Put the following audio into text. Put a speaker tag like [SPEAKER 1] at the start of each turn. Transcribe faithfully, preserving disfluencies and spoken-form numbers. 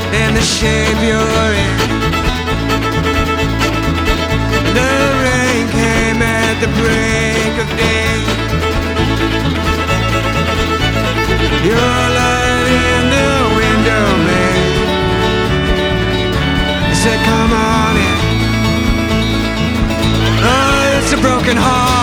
[SPEAKER 1] in the shape you're in. The rain came at the break of day. Your light in the window, man. He said, come on in. Oh, it's a broken heart.